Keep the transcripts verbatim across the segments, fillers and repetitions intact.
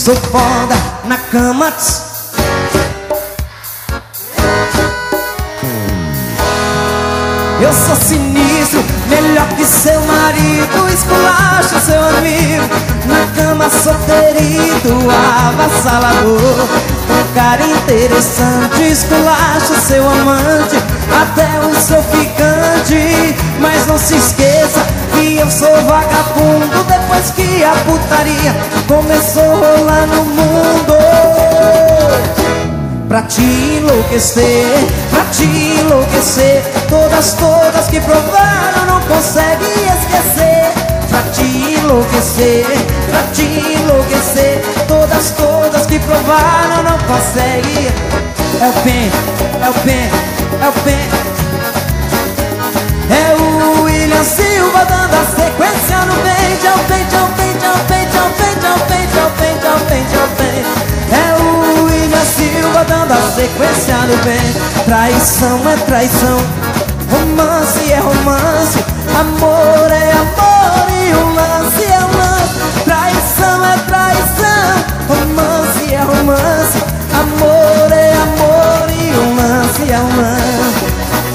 Sou foda na cama. Eu sou sinistro, melhor que seu marido. Esculacho seu amigo. Na cama sou ferido, avassalador. Um cara interessante, esculacho seu amante, até o seu ficante. Mas não se esqueça que eu sou vagabundo. Depois que a putaria começou a rolar no mundo, pra te enlouquecer, pra te enlouquecer. Todas, todas que provaram não conseguem esquecer. Pra te enlouquecer, pra te enlouquecer. Todas, todas que provaram não conseguem. É o pen, é o pen, é o pen. É o William Silva dando a sequência no pente. É o pente, é o pente, é o pente, é o pente, é o pente, é o pente, é o pente, é o pente. É o William Silva dando a sequência no pente. Traição é traição, romance é romance, amor é amor e o lance é um lance. Traição é traição, romance é romance, amor é amor e o lance é um lance.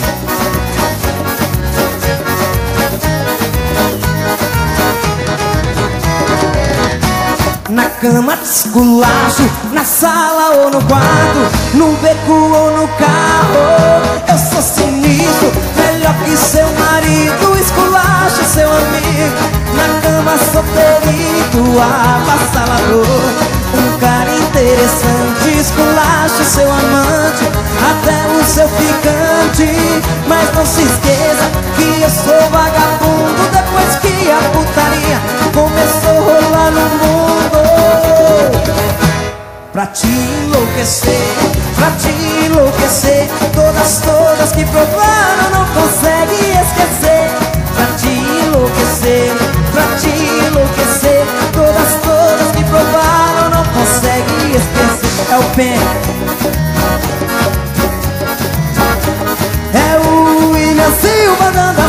Na cama te esculacho, na sala ou no quarto, no beco ou no carro. Eu sou sinistro, melhor que seu marido. Esculacho seu amigo. Na cama sou perito, avassalador. Um cara interessante, esculacho seu amante, até o seu ficante. Mas não se esqueça que eu sou vagabundo. Depois que a putaria começou a rolar no mundo, pra te enlouquecer, pra te enlouquecer. Todas, todas que provaram não conseguem esquecer. Pra te enlouquecer, pra te enlouquecer. Todas, todas que provaram não conseguem esquecer. É o pen, é o William Silva dando a